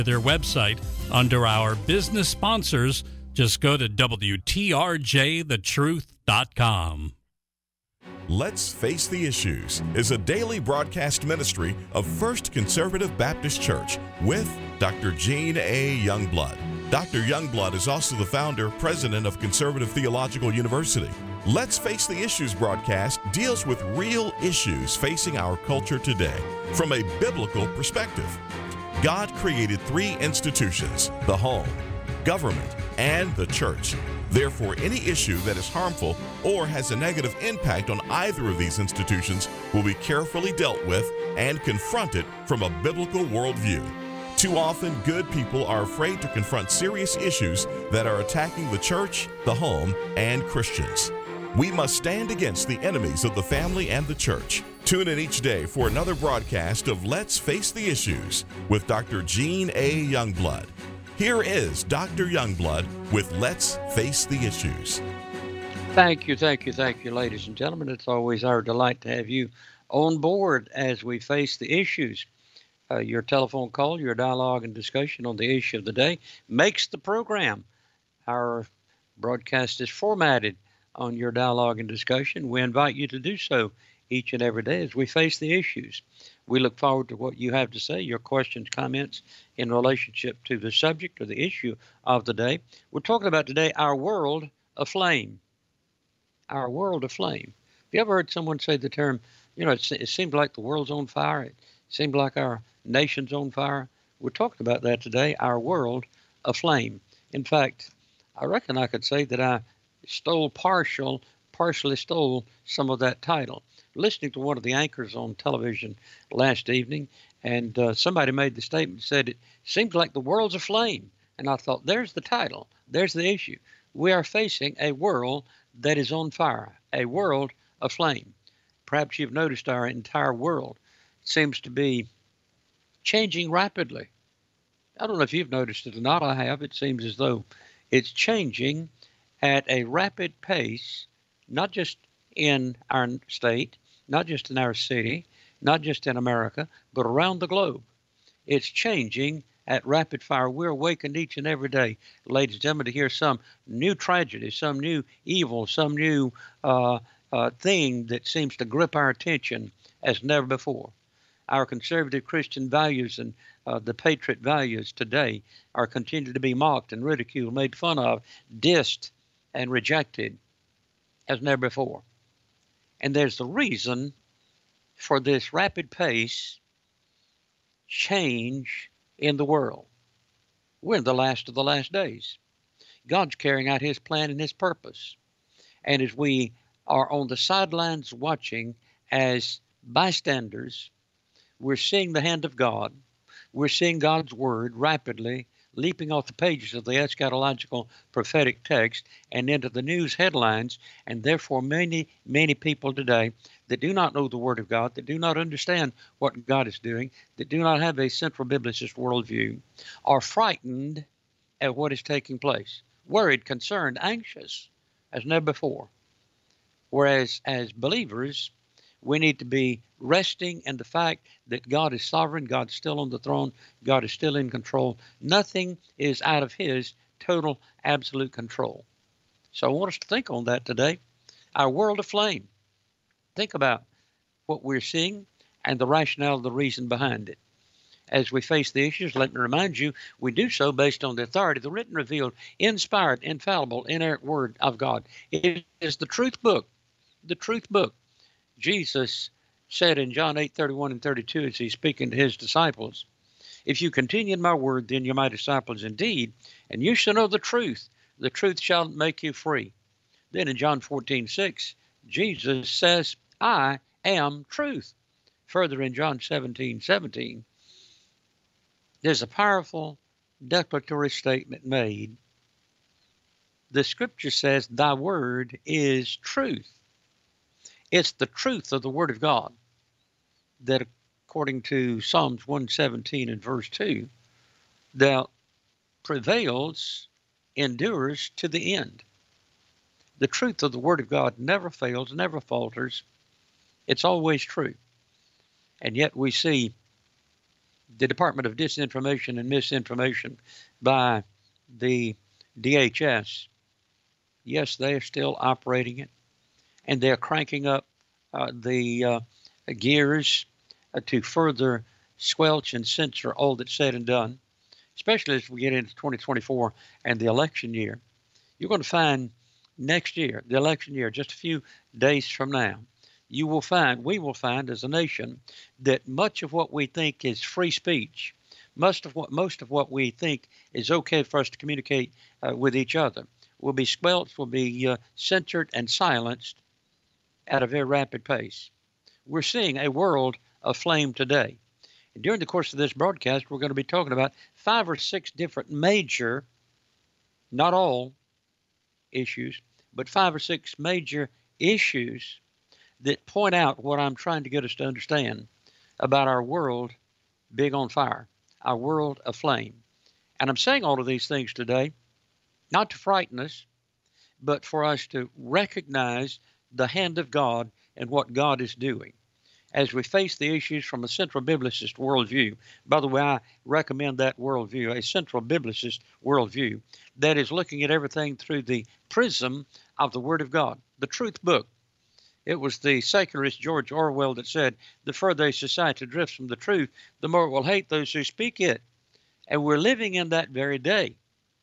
their website under our business sponsors. Just go to WTRJTheTruth.com. Let's Face the Issues is a daily broadcast ministry of First Conservative Baptist Church with Dr. Gene A. Youngblood. Dr. Youngblood is also the founder, president of Conservative Theological University. Let's Face the Issues broadcast deals with real issues facing our culture today from a biblical perspective. God created three institutions: the home, government, and the church. Therefore, any issue that is harmful or has a negative impact on either of these institutions will be carefully dealt with and confronted from a biblical worldview. Too often, good people are afraid to confront serious issues that are attacking the church, the home, and Christians. We must stand against the enemies of the family and the church. Tune in each day for another broadcast of Let's Face the Issues with Dr. Gene A. Youngblood. Here is Dr. Youngblood with Let's Face the Issues. Thank you, ladies and gentlemen. It's always our delight to have you on board as we face the issues. Your telephone call, your dialogue and discussion on the issue of the day makes the program. Our broadcast is formatted on your dialogue and discussion. We invite you to do so each and every day as we face the issues. We look forward to what you have to say, your questions, comments in relationship to the subject or the issue of the day. We're talking about today our world aflame. Our world aflame. Have you ever heard someone say the term, it seems like the world's on fire? It seems like our nation's on fire. We're talking about that today, our world aflame. In fact, I reckon I could say that I partially stole some of that title. Listening to one of the anchors on television last evening, and somebody made the statement, said, it seems like the world's aflame. And I thought, there's the title. There's the issue. We are facing a world that is on fire, a world aflame. Perhaps you've noticed our entire world seems to be changing rapidly. I don't know if you've noticed it or not. I have. It seems as though it's changing at a rapid pace, not just in our state, not just in our city, not just in America, but around the globe. It's changing at rapid fire. We're awakened each and every day, ladies and gentlemen, to hear some new tragedy, some new evil, some new thing that seems to grip our attention as never before. Our conservative Christian values and the patriot values today are continuing to be mocked and ridiculed, made fun of, dissed, and rejected as never before. And there's the reason for this rapid pace change in the world. We're in the last of the last days. God's carrying out his plan and his purpose. And as we are on the sidelines watching as bystanders, we're seeing the hand of God. We're seeing God's word rapidly leaping off the pages of the eschatological prophetic text and into the news headlines, and therefore many people today that do not know the Word of God, that do not understand what God is doing, that do not have a central biblicist worldview, are frightened at what is taking place, worried, concerned, anxious as never before. Whereas as believers, we need to be resting in the fact that God is sovereign, God's still on the throne, God is still in control. Nothing is out of his total, absolute control. So I want us to think on that today. Our world aflame. Think about what we're seeing and the rationale, the reason behind it. As we face the issues, let me remind you, we do so based on the authority, the written, revealed, inspired, infallible, inerrant word of God. It is the truth book. The truth book. Jesus said in John 8:31 and 32, as he's speaking to his disciples, if you continue in my word, then you're my disciples indeed, and you shall know the truth shall make you free. Then in John 14:6, Jesus says, I am truth. Further in John 17:17, there's a powerful declaratory statement made. The scripture says, thy word is truth. It's the truth of the Word of God that, according to Psalms 117 and verse 2, that prevails, endures to the end. The truth of the Word of God never fails, never falters. It's always true. And yet we see the Department of Disinformation and Misinformation by the DHS, yes, they are still operating it, and they're cranking up the gears to further squelch and censor all that's said and done, especially as we get into 2024 and the election year. You're going to find next year, the election year, just a few days from now, we will find as a nation that much of what we think is free speech, most of what we think is okay for us to communicate with each other, will be squelched, will be censored and silenced at a very rapid pace. We're seeing a world aflame today. And during the course of this broadcast, we're going to be talking about 5 or 6 different major, not all issues, but 5 or 6 major issues that point out what I'm trying to get us to understand about our world big on fire, our world aflame. And I'm saying all of these things today, not to frighten us, but for us to recognize the hand of God and what God is doing as we face the issues from a central biblicist worldview. By the way, I recommend that worldview, a central biblicist worldview that is looking at everything through the prism of the Word of God, the truth book. It was the secularist George Orwell that said, the further a society drifts from the truth, the more it will hate those who speak it. And we're living in that very day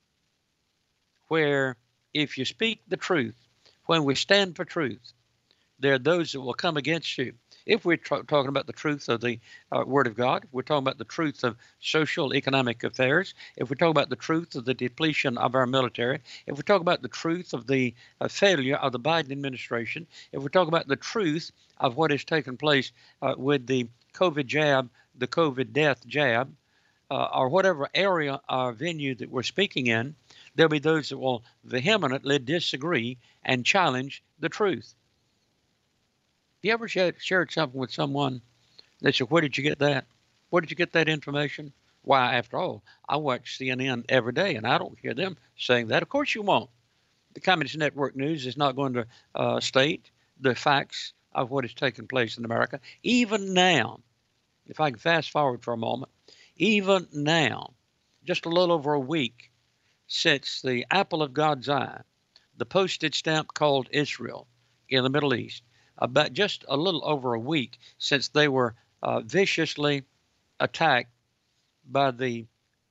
where if you speak the truth, when we stand for truth, there are those that will come against you. If we're talking about the truth of the Word of God, if we're talking about the truth of social, economic affairs, if we talk about the truth of the depletion of our military, if we talk about the truth of the failure of the Biden administration, if we talk about the truth of what has taken place with the COVID jab, the COVID death jab, or whatever area or venue that we're speaking in, there'll be those that will vehemently disagree and challenge the truth. You ever shared something with someone that said, where did you get that? Where did you get that information? Why, after all, I watch CNN every day, and I don't hear them saying that. Of course you won't. The Communist Network News is not going to state the facts of what has taken place in America. Even now, if I can fast forward for a moment, even now, just a little over a week since the apple of God's eye, the postage stamp called Israel in the Middle East, about just a little over a week since they were viciously attacked by the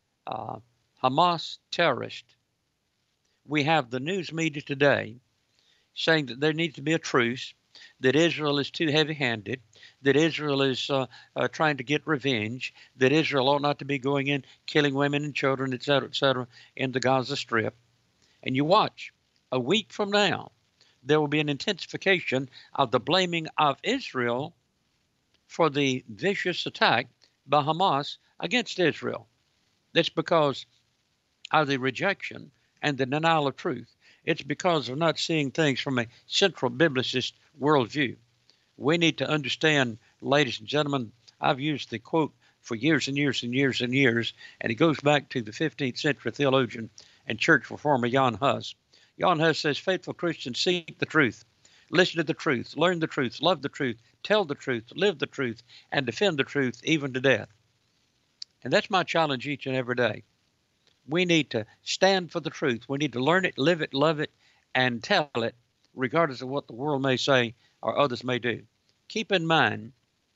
Hamas terrorists, we have the news media today saying that there needs to be a truce, that Israel is too heavy-handed, that Israel is trying to get revenge, that Israel ought not to be going in, killing women and children, et cetera, in the Gaza Strip. And you watch, a week from now, there will be an intensification of the blaming of Israel for the vicious attack by Hamas against Israel. That's because of the rejection and the denial of truth. It's because of not seeing things from a central biblicist worldview. We need to understand, ladies and gentlemen, I've used the quote for years and years and years and years, and it goes back to the 15th century theologian and church reformer Jan Hus. Jan Hus says, faithful Christians seek the truth, listen to the truth, learn the truth, love the truth, tell the truth, live the truth, and defend the truth even to death. And that's my challenge each and every day. We need to stand for the truth. We need to learn it, live it, love it, and tell it, regardless of what the world may say or others may do. Keep in mind,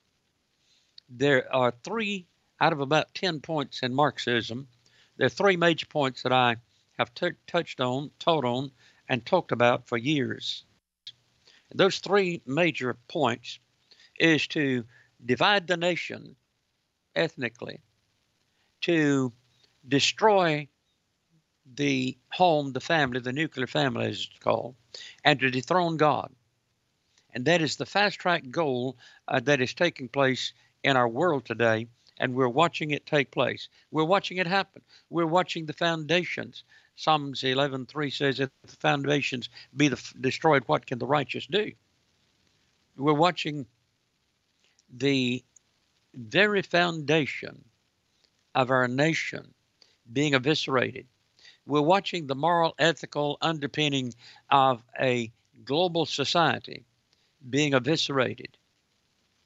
there are 3 out of about 10 points in Marxism. There are 3 major points that I have touched on, taught on, and talked about for years. Those 3 major points is to divide the nation ethnically, to destroy the home, the family, the nuclear family as it's called, and to dethrone God. And that is the fast-track goal that is taking place in our world today, and we're watching it take place. We're watching it happen. We're watching the foundations. Psalms 11:3 says, if the foundations be destroyed, what can the righteous do? We're watching the very foundation of our nation being eviscerated. We're watching the moral, ethical underpinning of a global society being eviscerated.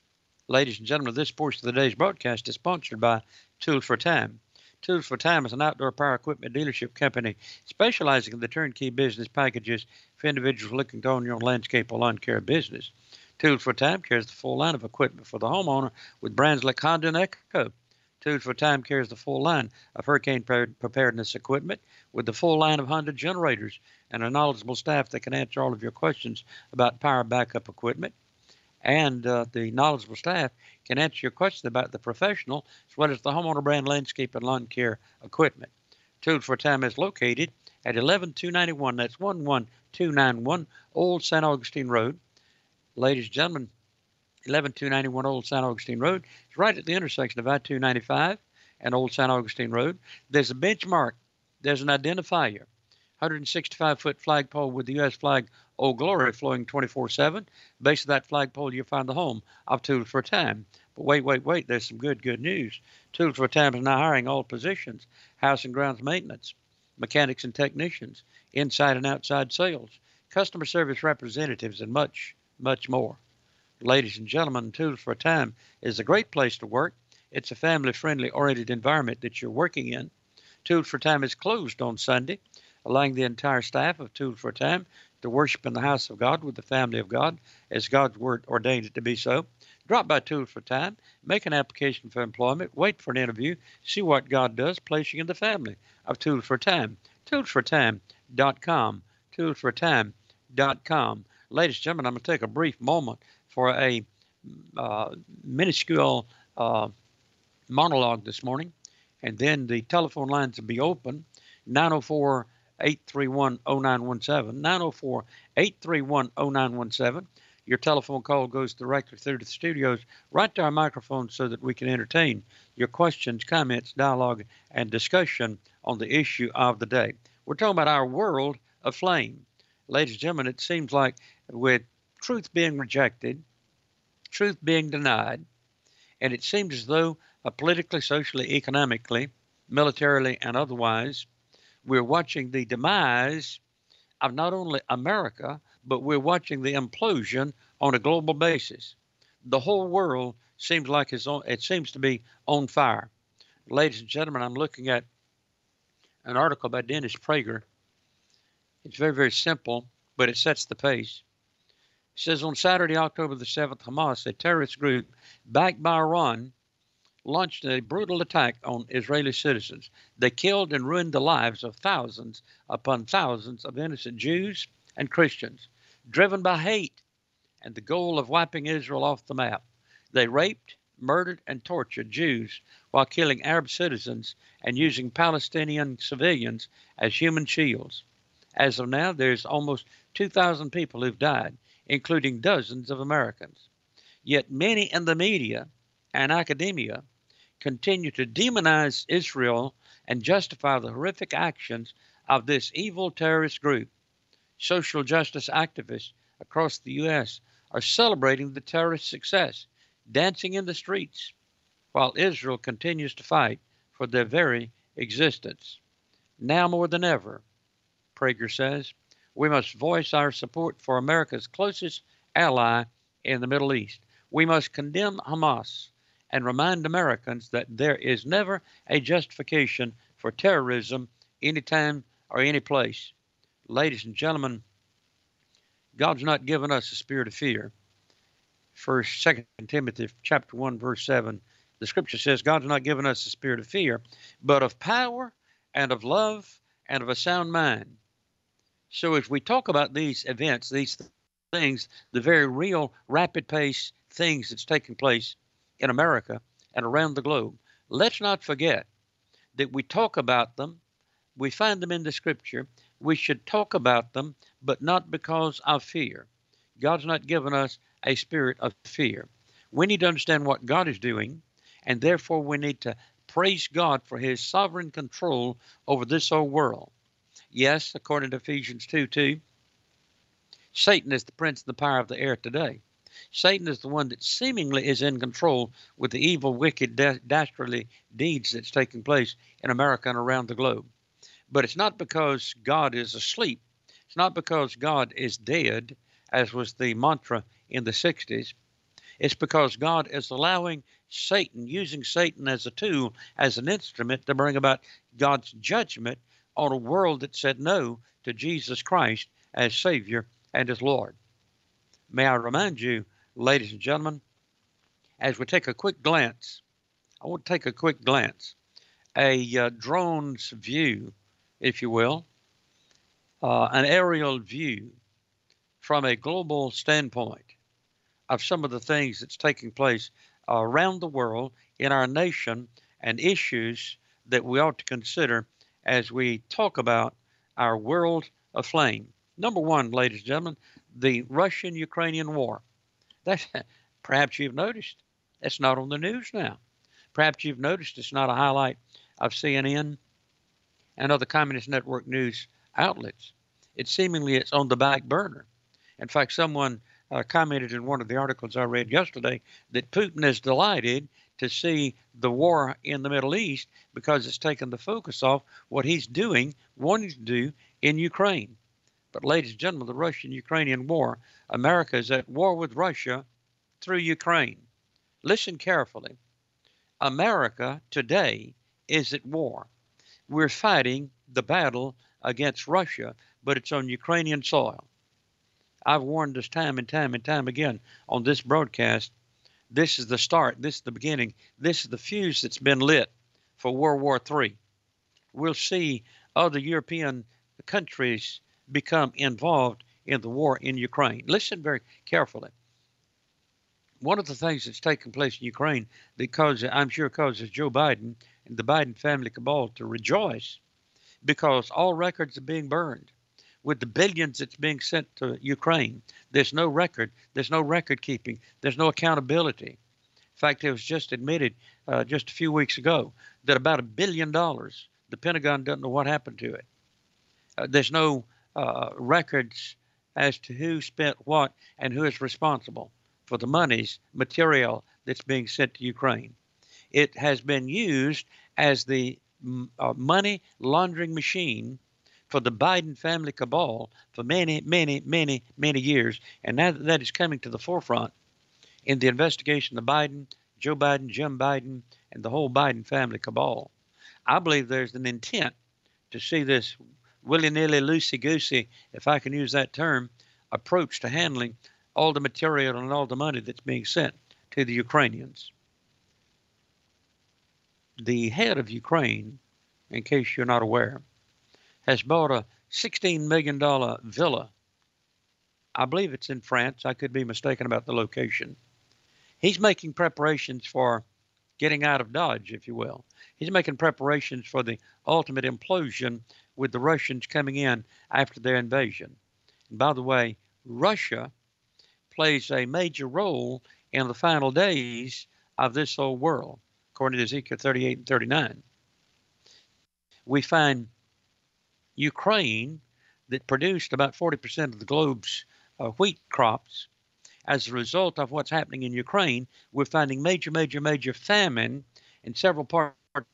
Ladies and gentlemen, this portion of the day's broadcast is sponsored by Tools for Time. Tools for Time is an outdoor power equipment dealership company specializing in the turnkey business packages for individuals looking to own your own landscape or lawn care business. Tools for Time carries the full line of equipment for the homeowner with brands like Honda and Echo. Tools for Time carries the full line of hurricane preparedness equipment with the full line of Honda generators and a knowledgeable staff that can answer all of your questions about power backup equipment. And the knowledgeable staff can answer your question about the professional as well as the homeowner brand landscape and lawn care equipment. Tools for Time is located at 11291. That's 11291 Old St. Augustine Road. Ladies and gentlemen, 11291 Old St. Augustine Road is right at the intersection of I-295 and Old St. Augustine Road. There's a benchmark. There's an identifier. 165-foot flagpole with the U.S. flag, Old Glory, flowing 24/7. Base of that flagpole, you'll find the home of Tools for Time. But wait, there's some good news. Tools for Time is now hiring all positions, house and grounds maintenance, mechanics and technicians, inside and outside sales, customer service representatives, and much more. Ladies and gentlemen, Tools for Time is a great place to work. It's a family-friendly oriented environment that you're working in. Tools for Time is closed on Sunday, allowing the entire staff of Tools for Time to worship in the house of God with the family of God as God's word ordained it to be so. Drop by Tools for Time, make an application for employment, wait for an interview, see what God does, place you in the family of Tools for Time. ToolsForTime.com. ToolsForTime.com. Ladies and gentlemen, I'm going to take a brief moment for a minuscule monologue this morning, and then the telephone lines will be open. 904-831-0917, 904-831-0917. Your telephone call goes directly through to the studios, right to our microphone so that we can entertain your questions, comments, dialogue, and discussion on the issue of the day. We're talking about our world aflame. Ladies and gentlemen, it seems like with truth being rejected, truth being denied, and it seems as though politically, socially, economically, militarily, and otherwise, we're watching the demise of not only America, but we're watching the implosion on a global basis. The whole world seems like it seems to be on fire. Ladies and gentlemen, I'm looking at an article by Dennis Prager. It's very, very simple, but it sets the pace. It says on Saturday, October the 7th, Hamas, a terrorist group backed by Iran, launched a brutal attack on Israeli citizens. They killed and ruined the lives of thousands upon thousands of innocent Jews and Christians, driven by hate and the goal of wiping Israel off the map. They raped, murdered, and tortured Jews while killing Arab citizens and using Palestinian civilians as human shields. As of now, there's almost 2,000 people who've died, including dozens of Americans. Yet many in the media and academia continue to demonize Israel and justify the horrific actions of this evil terrorist group. Social justice activists across the U.S. are celebrating the terrorist success, dancing in the streets, while Israel continues to fight for their very existence. Now more than ever, Prager says, we must voice our support for America's closest ally in the Middle East. We must condemn Hamas and remind Americans that there is never a justification for terrorism anytime or any place. Ladies and gentlemen, God's not given us a spirit of fear. 2 Timothy chapter 1, verse 7, the scripture says God's not given us a spirit of fear, but of power and of love and of a sound mind. So as we talk about these events, these things, the very real rapid pace things that's taking place in America and around the globe, let's not forget that we talk about them, we find them in the scripture, we should talk about them, but not because of fear. God's not given us a spirit of fear. We need to understand what God is doing, and therefore we need to praise God for his sovereign control over this whole world. Yes, according to Ephesians 2:2, Satan is the prince of the power of the air today. Satan is the one that seemingly is in control with the evil, wicked, dastardly deeds that's taking place in America and around the globe. But it's not because God is asleep. It's not because God is dead, as was the mantra in the 60s. It's because God is allowing Satan, using Satan as a tool, as an instrument to bring about God's judgment on a world that said no to Jesus Christ as Savior and as Lord. May I remind you, ladies and gentlemen, as we take a quick glance, I want to take a quick glance, a drone's view, if you will, an aerial view from a global standpoint of some of the things that's taking place around the world in our nation and issues that we ought to consider as we talk about our world aflame. Number one, ladies and gentlemen, the Russian-Ukrainian war. That's, perhaps you've noticed, it's not on the news now. Perhaps you've noticed it's not a highlight of CNN and other communist network news outlets. It's on the back burner. In fact, someone commented in one of the articles I read yesterday that Putin is delighted to see the war in the Middle East because it's taken the focus off what he's wanting to do in Ukraine. But ladies and gentlemen, the Russian-Ukrainian war, America is at war with Russia through Ukraine. Listen carefully. America today is at war. We're fighting the battle against Russia, but it's on Ukrainian soil. I've warned us time and time and time again on this broadcast. This is the start. This is the beginning. This is the fuse that's been lit for World War III. We'll see other European countries become involved in the war in Ukraine. Listen very carefully. One of the things that's taking place in Ukraine that I'm sure causes Joe Biden and the Biden family cabal to rejoice, because all records are being burned. With the billions that's being sent to Ukraine, there's no record. There's no record keeping. There's no accountability. In fact, it was just admitted just a few weeks ago that about $1 billion, the Pentagon doesn't know what happened to it. There's no records as to who spent what and who is responsible for the material that's being sent to Ukraine. It has been used as the money laundering machine for the Biden family cabal for many, many, many, many years. And now that is coming to the forefront in the investigation of Biden, Joe Biden, Jim Biden, and the whole Biden family cabal. I believe there's an intent to see this willy-nilly, loosey-goosey, if I can use that term, approach to handling all the material and all the money that's being sent to the Ukrainians. The head of Ukraine, in case you're not aware, has bought a $16 million villa. I believe it's in France. I could be mistaken about the location. He's making preparations for getting out of Dodge, if you will. He's making preparations for the ultimate implosion with the Russians coming in after their invasion. And by the way, Russia plays a major role in the final days of this old world, according to Ezekiel 38 and 39. We find Ukraine, that produced about 40% of the globe's wheat crops. As a result of what's happening in Ukraine, we're finding major famine in several parts of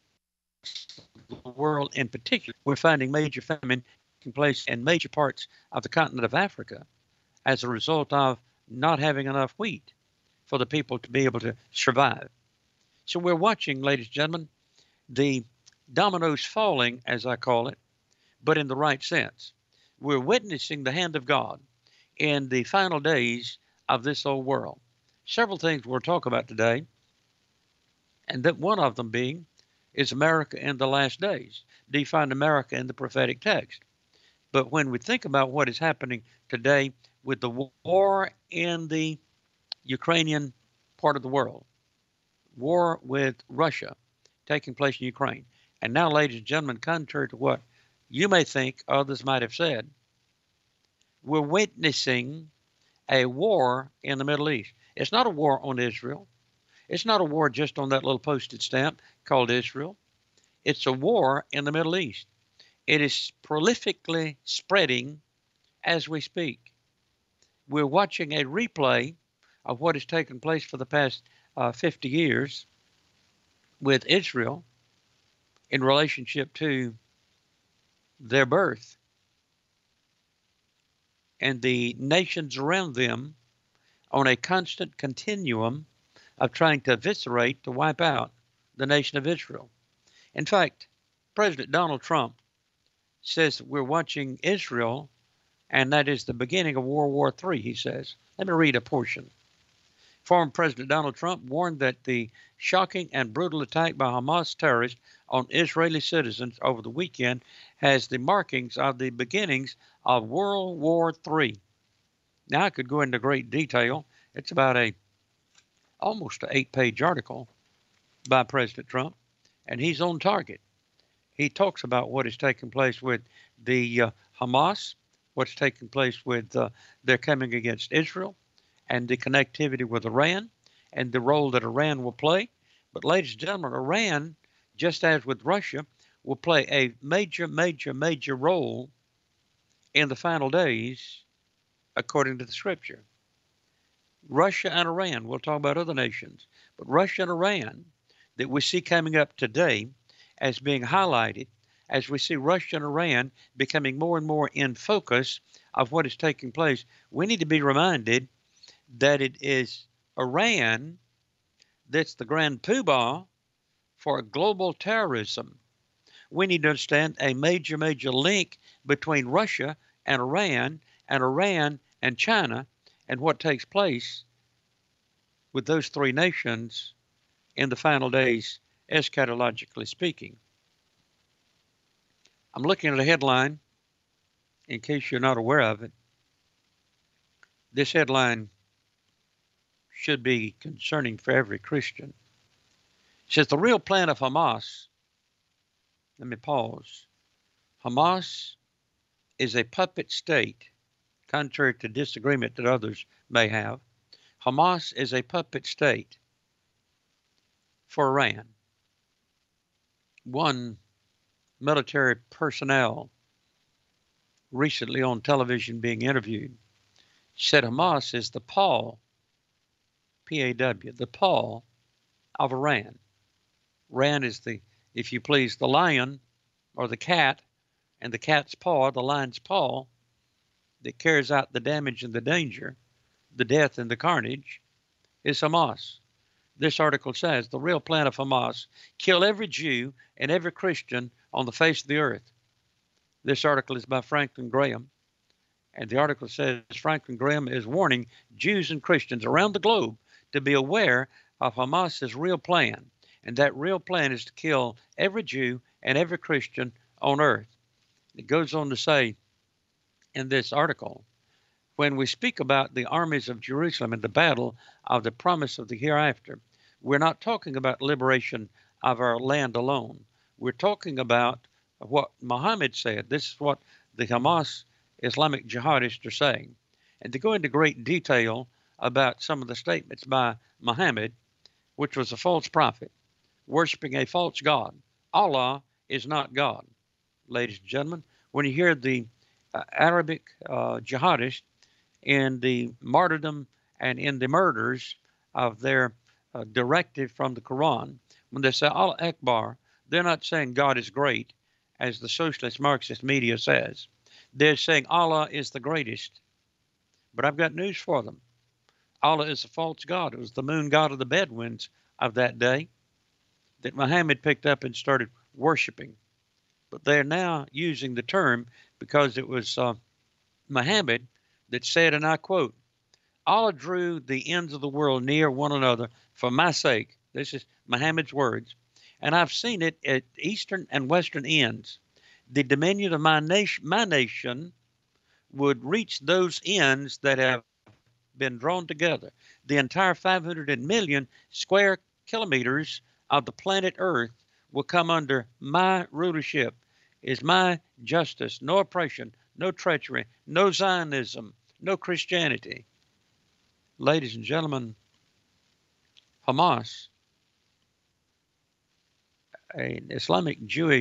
the world. In particular, we're finding major famine taking place in major parts of the continent of Africa as a result of not having enough wheat for the people to be able to survive. So we're watching, ladies and gentlemen, the dominoes falling, as I call it, but in the right sense. We're witnessing the hand of God in the final days of this old world. Several things we'll talk about today, and that one of them being is America in the last days. Define America in the prophetic text. But when we think about what is happening today with the war in the Ukrainian part of the world, war with Russia taking place in Ukraine, and now, ladies and gentlemen, contrary to what you may think others might have said, we're witnessing a war in the Middle East. It's not a war on Israel. It's not a war just on that little postage stamp called Israel. It's a war in the Middle East. It is prolifically spreading as we speak. We're watching a replay of what has taken place for the past 50 years with Israel in relationship to their birth and the nations around them on a constant continuum of trying to eviscerate, to wipe out the nation of Israel. In fact, President Donald Trump says that we're watching Israel, and that is the beginning of World War III, he says. Let me read a portion. Former President Donald Trump warned that the shocking and brutal attack by Hamas terrorists on Israeli citizens over the weekend has the markings of the beginnings of World War III. Now, I could go into great detail. It's about almost an 8-page article by President Trump, and he's on target. He talks about what is taking place with the Hamas, what's taking place with their coming against Israel, and the connectivity with Iran, and the role that Iran will play. But ladies and gentlemen, Iran, just as with Russia, will play a major, major, major role in the final days, according to the scripture. Russia and Iran, we'll talk about other nations, but Russia and Iran that we see coming up today as being highlighted, as we see Russia and Iran becoming more and more in focus of what is taking place, we need to be reminded that it is Iran that's the grand poobah for global terrorism. We need to understand a major, major link between Russia and Iran and China, and what takes place with those three nations in the final days, eschatologically speaking. I'm looking at a headline, in case you're not aware of it. This headline should be concerning for every Christian. It says, the real plan of Hamas, let me pause. Hamas is a puppet state, contrary to disagreement that others may have. Hamas is a puppet state for Iran. One military personnel recently on television being interviewed said Hamas is the paw, P-A-W, the paw of Iran. Iran is the, if you please, the lion or the cat, and the cat's paw, the lion's paw, that carries out the damage and the danger, the death and the carnage, is Hamas. This article says the real plan of Hamas, kill every Jew and every Christian on the face of the earth. This article is by Franklin Graham, and the article says Franklin Graham is warning Jews and Christians around the globe to be aware of Hamas's real plan, and that real plan is to kill every Jew and every Christian on earth. It goes on to say in this article, when we speak about the armies of Jerusalem and the battle of the promise of the hereafter, we're not talking about liberation of our land alone. We're talking about what Muhammad said. This is what the Hamas Islamic jihadists are saying. And to go into great detail about some of the statements by Muhammad, which was a false prophet, worshiping a false god. Allah is not God. Ladies and gentlemen, when you hear the Arabic jihadists in the martyrdom and in the murders of their directive from the Quran, when they say Allah Akbar, they're not saying God is great, as the socialist Marxist media says. They're saying Allah is the greatest. But I've got news for them. Allah is a false god. It was the moon god of the Bedouins of that day that Muhammad picked up and started worshiping. But they're now using the term because it was Muhammad that said, and I quote, Allah drew the ends of the world near one another for my sake. This is Muhammad's words. And I've seen it at eastern and western ends. The dominion of my nation would reach those ends that have been drawn together. The entire 500 million square kilometers of the planet Earth will come under my rulership. Is my justice, no oppression, no treachery, no Zionism, no Christianity. Ladies and gentlemen, Hamas, an Islamic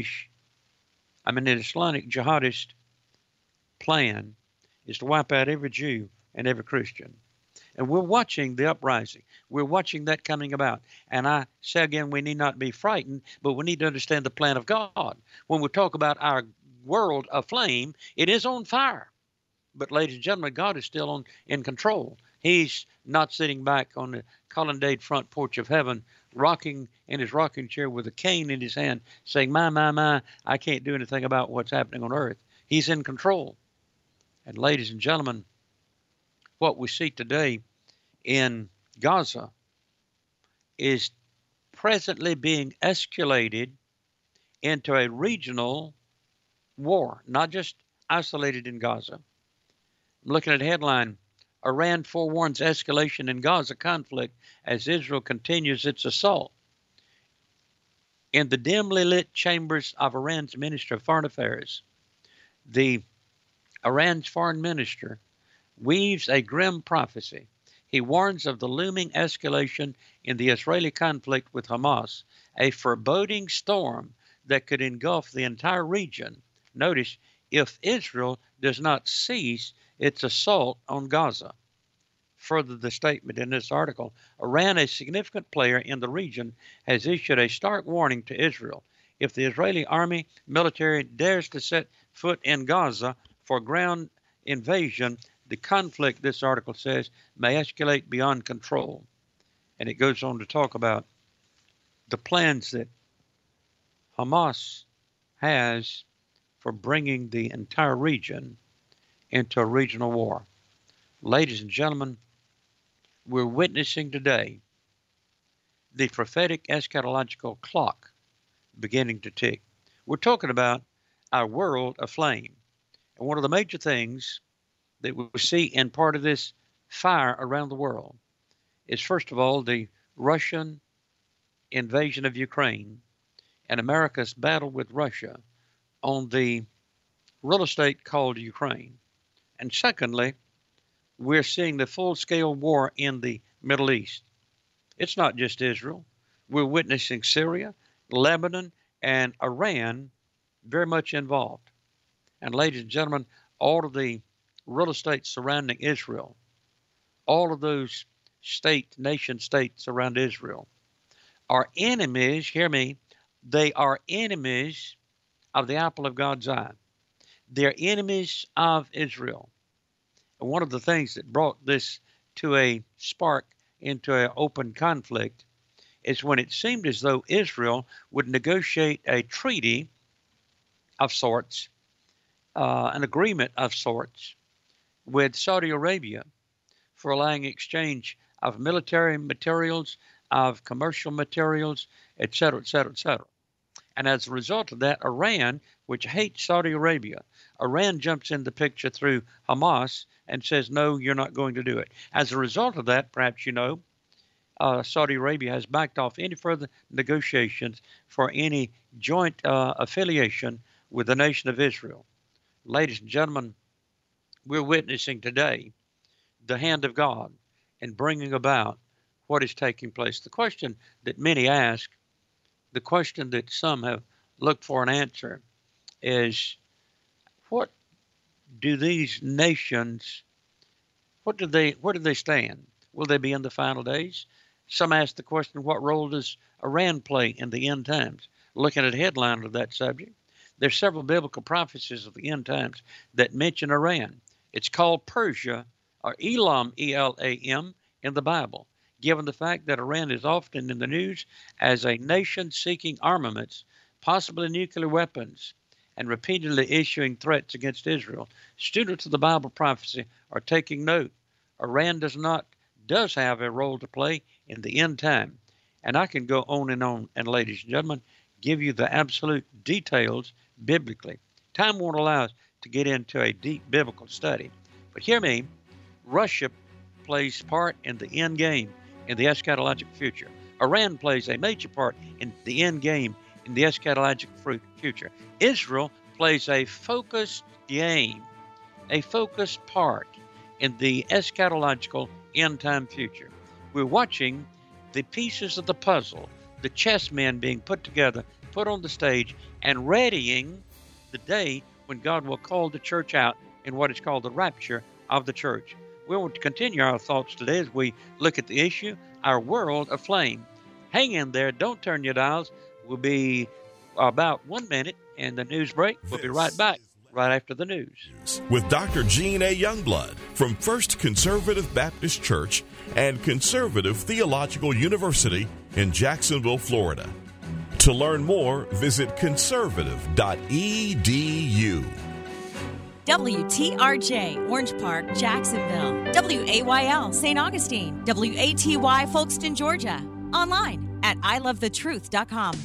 jihadist plan is to wipe out every Jew and every Christian. And we're watching the uprising. We're watching that coming about. And I say again, we need not be frightened, but we need to understand the plan of God. When we talk about our world aflame, it is on fire. But ladies and gentlemen, God is still in control. He's not sitting back on the colonnade front porch of heaven, rocking in his rocking chair with a cane in his hand, saying, my, I can't do anything about what's happening on earth. He's in control. And ladies and gentlemen, what we see today in Gaza is presently being escalated into a regional war, not just isolated in Gaza. I'm looking at a headline, Iran forewarns escalation in Gaza conflict as Israel continues its assault. In the dimly lit chambers of Iran's Minister of Foreign Affairs, Iran's foreign minister weaves a grim prophecy. He warns of the looming escalation in the Israeli conflict with Hamas, a foreboding storm that could engulf the entire region. Notice, if Israel does not cease its assault on Gaza. Further, the statement in this article, Iran, a significant player in the region, has issued a stark warning to Israel. If the Israeli army military dares to set foot in Gaza for ground invasion, the conflict, this article says, may escalate beyond control. And it goes on to talk about the plans that Hamas has for bringing the entire region into a regional war. Ladies and gentlemen, we're witnessing today the prophetic eschatological clock beginning to tick. We're talking about our world aflame. And one of the major things that we see in part of this fire around the world is, first of all, the Russian invasion of Ukraine and America's battle with Russia on the real estate called Ukraine. And secondly, we're seeing the full-scale war in the Middle East. It's not just Israel. We're witnessing Syria, Lebanon, and Iran very much involved. And ladies and gentlemen, all of the real estate surrounding Israel, all of those nation states around Israel are enemies, hear me, they are enemies of the apple of God's eye. They're enemies of Israel. And one of the things that brought this to a spark into an open conflict is when it seemed as though Israel would negotiate a treaty of sorts, an agreement of sorts with Saudi Arabia for allowing exchange of military materials, of commercial materials, etc., etc., etc. And as a result of that, Iran, which hates Saudi Arabia, Iran jumps in the picture through Hamas and says, no, you're not going to do it. As a result of that, perhaps you know, Saudi Arabia has backed off any further negotiations for any joint affiliation with the nation of Israel. Ladies and gentlemen, we're witnessing today the hand of God in bringing about what is taking place. The question that many ask, the question that some have looked for an answer is, what do these nations, where do they stand? Will they be in the final days? Some ask the question, what role does Iran play in the end times? Looking at a headline of that subject, there's several biblical prophecies of the end times that mention Iran. It's called Persia, or Elam, E-L-A-M, in the Bible, given the fact that Iran is often in the news as a nation seeking armaments, possibly nuclear weapons, and repeatedly issuing threats against Israel. Students of the Bible prophecy are taking note. Iran does have a role to play in the end time. And I can go on, and ladies and gentlemen, give you the absolute details biblically. Time won't allow us to get into a deep biblical study. But hear me, Russia plays part in the end game in the eschatological future. Iran plays a major part in the end game in the eschatological future. Israel plays a focused game, a focused part in the eschatological end time future. We're watching the pieces of the puzzle, the chess men being put together, put on the stage, and readying the day when God will call the church out in what is called the rapture of the church. We want to continue our thoughts today as we look at the issue, our world aflame. Hang in there. Don't turn your dials. We'll be about 1 minute in the news break. We'll be right back right after the news. With Dr. Gene A. Youngblood from First Conservative Baptist Church and Conservative Theological University in Jacksonville, Florida. To learn more, visit conservative.edu. WTRJ, Orange Park, Jacksonville. WAYL, St. Augustine. WATY, Folkston, Georgia. Online at ilovethetruth.com.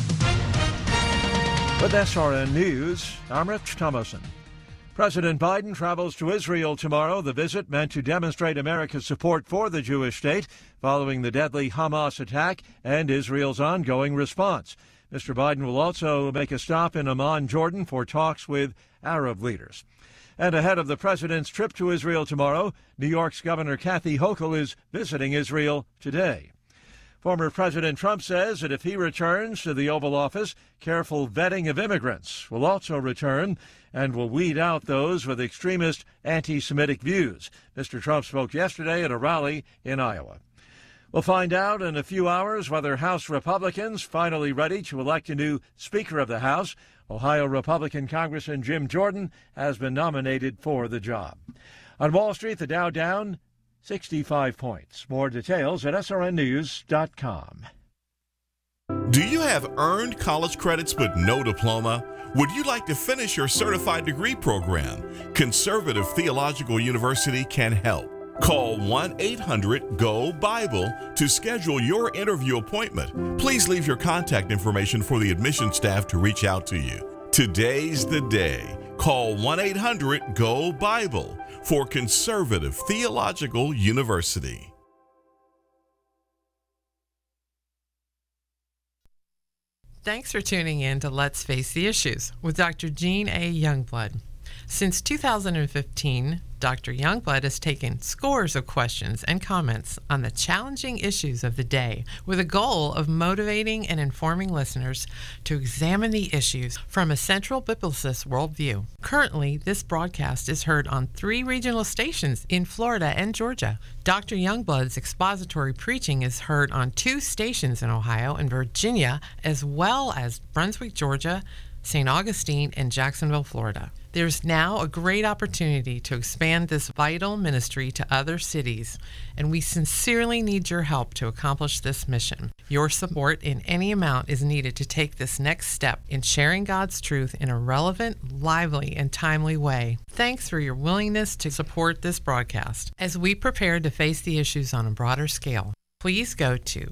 With SRN News, I'm Rich Thomason. President Biden travels to Israel tomorrow. The visit meant to demonstrate America's support for the Jewish state following the deadly Hamas attack and Israel's ongoing response. Mr. Biden will also make a stop in Amman, Jordan, for talks with Arab leaders. And ahead of the president's trip to Israel tomorrow, New York's Governor Kathy Hochul is visiting Israel today. Former President Trump says that if he returns to the Oval Office, careful vetting of immigrants will also return and will weed out those with extremist anti-Semitic views. Mr. Trump spoke yesterday at a rally in Iowa. We'll find out in a few hours whether House Republicans finally ready to elect a new Speaker of the House. Ohio Republican Congressman Jim Jordan has been nominated for the job. On Wall Street, the Dow down 65 points. More details at srnnews.com. Do you have earned college credits but no diploma? Would you like to finish your certified degree program? Conservative Theological University can help. Call 1-800-GO-BIBLE to schedule your interview appointment. Please leave your contact information for the admission staff to reach out to you. Today's the day. Call 1-800-GO-BIBLE for Conservative Theological University. Thanks for tuning in to Let's Face the Issues with Dr. Gene A. Youngblood. Since 2015, Dr. Youngblood has taken scores of questions and comments on the challenging issues of the day with a goal of motivating and informing listeners to examine the issues from a central biblicist worldview. Currently, this broadcast is heard on 3 regional stations in Florida and Georgia. Dr. Youngblood's expository preaching is heard on 2 stations in Ohio and Virginia, as well as Brunswick, Georgia, St. Augustine, and Jacksonville, Florida. There's now a great opportunity to expand this vital ministry to other cities, and we sincerely need your help to accomplish this mission. Your support in any amount is needed to take this next step in sharing God's truth in a relevant, lively, and timely way. Thanks for your willingness to support this broadcast as we prepare to face the issues on a broader scale. Please go to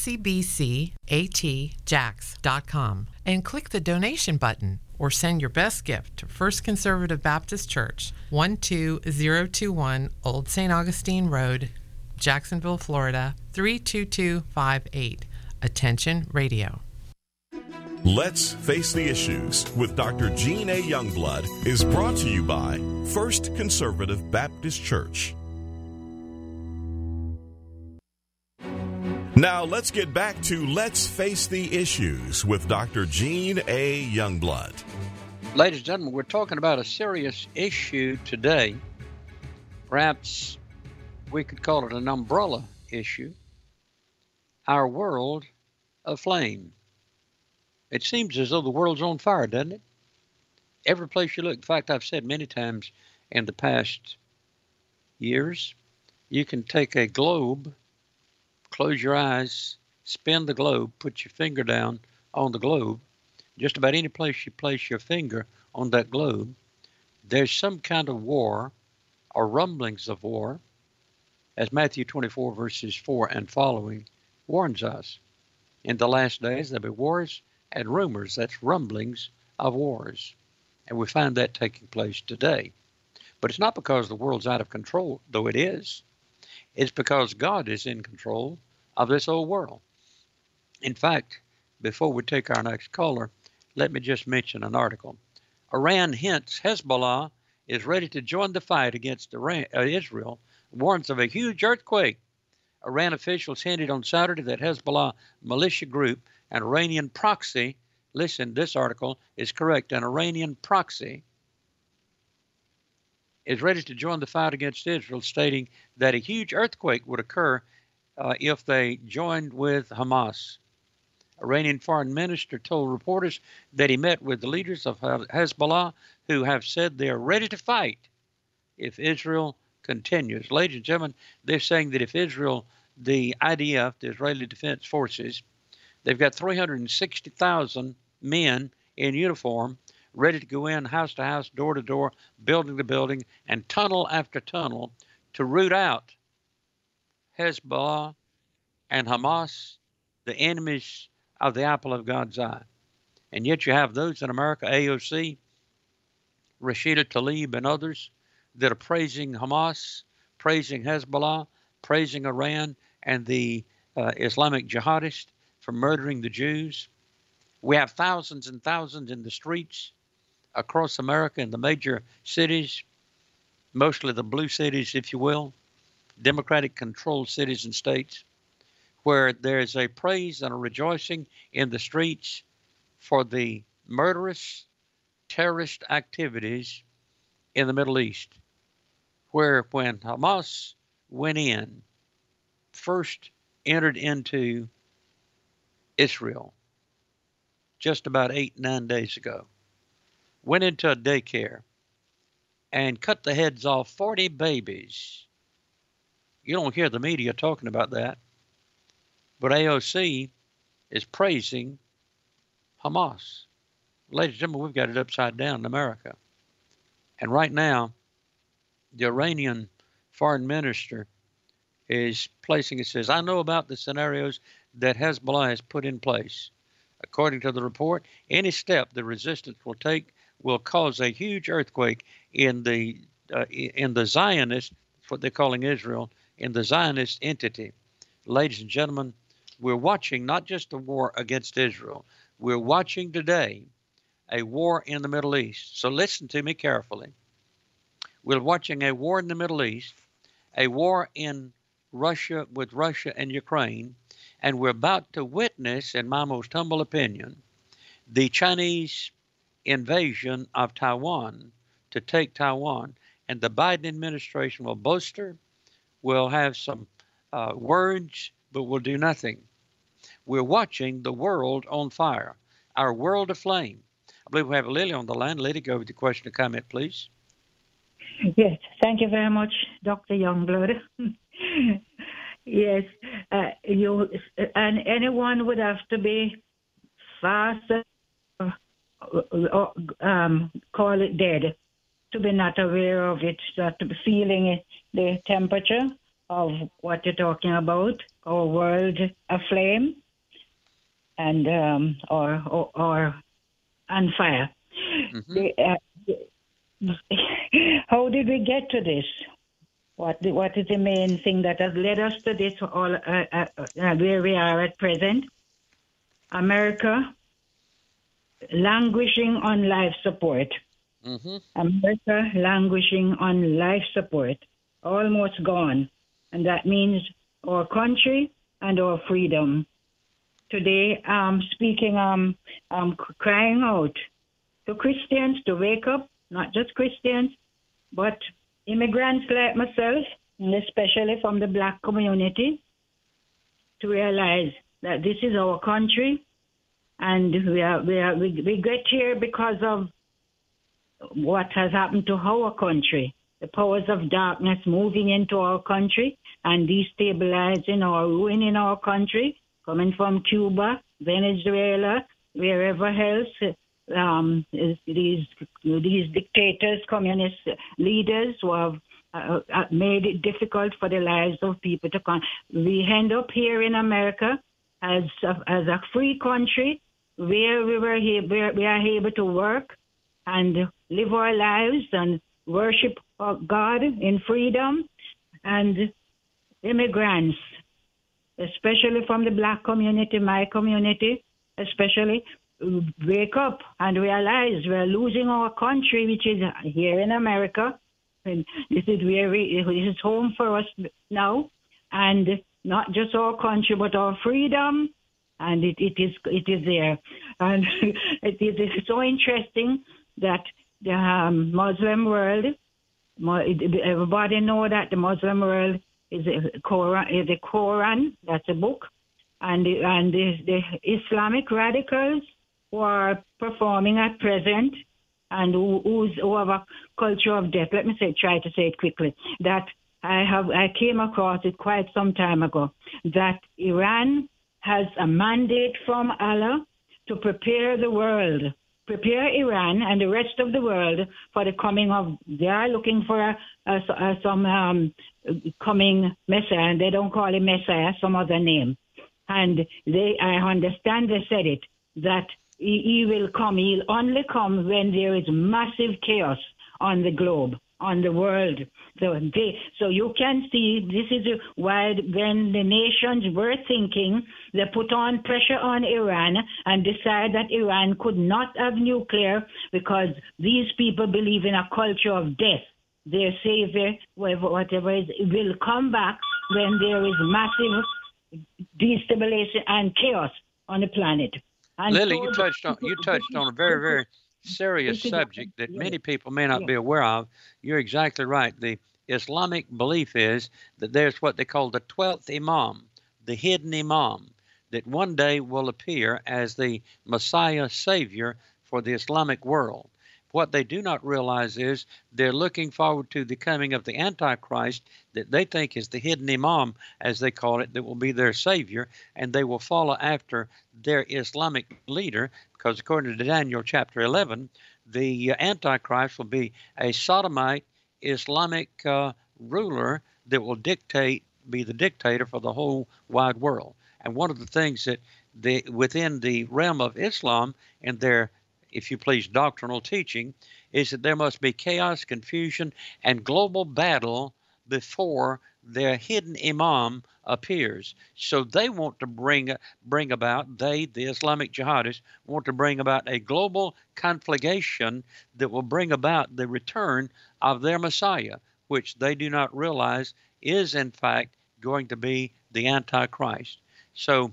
fcbcatjax.com and click the donation button or send your best gift to First Conservative Baptist Church, 12021 Old St. Augustine Road, Jacksonville, Florida, 32258. Attention Radio. Let's Face the Issues with Dr. Gene A. Youngblood is brought to you by First Conservative Baptist Church. Now let's get back to Let's Face the Issues with Dr. Gene A. Youngblood. Ladies and gentlemen, we're talking about a serious issue today. Perhaps we could call it an umbrella issue. Our world aflame. It seems as though the world's on fire, doesn't it? Every place you look. In fact, I've said many times in the past years, you can take a globe, close your eyes, spin the globe, put your finger down on the globe. Just about any place you place your finger on that globe, there's some kind of war or rumblings of war, as Matthew 24 verses 4 and following warns us. In the last days there'll be wars and rumors, that's rumblings of wars. And we find that taking place today. But it's not because the world's out of control, though it is. It's because God is in control of this old world. In fact, before we take our next caller, let me just mention an article. Iran hints Hezbollah is ready to join the fight against Israel, warns of a huge earthquake. Iran officials hinted on Saturday that Hezbollah militia group, an Iranian proxy, listen, this article is correct, an Iranian proxy, is ready to join the fight against Israel, stating that a huge earthquake would occur if they joined with Hamas. Iranian foreign minister told reporters that he met with the leaders of Hezbollah, who have said they are ready to fight if Israel continues. Ladies and gentlemen, they're saying that if Israel, the IDF, the Israeli Defense Forces, they've got 360,000 men in uniform ready to go in house to house, door to door, building to building, and tunnel after tunnel to root out Hezbollah and Hamas, the enemies of the apple of God's eye. And yet you have those in America, AOC, Rashida Tlaib, and others that are praising Hamas, praising Hezbollah, praising Iran and the Islamic jihadists for murdering the Jews. We have thousands and thousands in the streets across America in the major cities, mostly the blue cities, if you will, Democratic-controlled cities and states, where there is a praise and a rejoicing in the streets for the murderous terrorist activities in the Middle East, where when Hamas went in, first entered into Israel just about 8-9 days ago, went into a daycare and cut the heads off 40 babies. You don't hear the media talking about that, but AOC is praising Hamas. Ladies and gentlemen, we've got it upside down in America. And right now, the Iranian foreign minister is placing, it says, I know about the scenarios that Hezbollah has put in place. According to the report, any step the resistance will take will cause a huge earthquake in the Zionist, what they're calling Israel, in the Zionist entity. Ladies and gentlemen, we're watching not just a war against Israel, we're watching today a war in the Middle East. So listen to me carefully. We're watching a war in the Middle East, a war in Russia with Russia and Ukraine, and we're about to witness, in my most humble opinion, the Chinese invasion of Taiwan to take Taiwan. And the Biden administration will bolster, will have some words, but will do nothing. We're watching the world on fire, our world aflame. I believe we have Lily on the line. Lily, go with the question or comment, please. Yes, thank you very much, Dr. Youngblood. Yes, you and anyone would have to be fast, call it dead, to be not aware of it, to be feeling the temperature of what you're talking about, our world aflame, and or on fire. Mm-hmm. How did we get to this? What is the main thing that has led us to this, all where we are at present? America languishing on life support. Mm-hmm. America languishing on life support, almost gone. And that means our country and our freedom. Today, I'm crying out to Christians to wake up, not just Christians, but immigrants like myself, and especially from the Black community, to realize that this is our country, and we get here because of what has happened to our country. The powers of darkness moving into our country and destabilizing or ruining our country, coming from Cuba, Venezuela, wherever else. These dictators, communist leaders who have made it difficult for the lives of people to come. We end up here in America as a free country where we are able to work and live our lives and worship God in freedom. And immigrants, especially from the Black community, my community especially, wake up and realize we're losing our country, which is here in America. And this is this is home for us now, and not just our country, but our freedom. And it is there, and it is so interesting that the Muslim world. Everybody know that the Muslim world is the Quran. That's a book, and the Islamic radicals who are performing at present and who have a culture of death. Let me try to say it quickly. That I came across it quite some time ago, that Iran has a mandate from Allah to prepare the world, prepare Iran and the rest of the world for the coming of, they are looking for some coming Messiah, and they don't call him Messiah, some other name. And I understand they said it, that he will come, he'll only come when there is massive chaos on the globe, on the world. So you can see this is why when the nations were thinking, they put on pressure on Iran and decided that Iran could not have nuclear because these people believe in a culture of death. Their savior, whatever it is, will come back when there is massive destabilization and chaos on the planet. And Lily, so you touched on a very, very serious subject that many people may not be aware of. You're exactly right. The Islamic belief is that there's what they call the 12th Imam, the hidden Imam, that one day will appear as the Messiah Savior for the Islamic world. What they do not realize is they're looking forward to the coming of the Antichrist that they think is the hidden Imam, as they call it, that will be their savior, and they will follow after their Islamic leader, because according to Daniel chapter 11, the Antichrist will be a sodomite Islamic ruler that will be the dictator for the whole wide world. And one of the things that within the realm of Islam and their, if you please, doctrinal teaching, is that there must be chaos, confusion, and global battle before their hidden Imam appears. So they want to bring about, the Islamic jihadists, want to bring about a global conflagration that will bring about the return of their Messiah, which they do not realize is, in fact, going to be the Antichrist. So,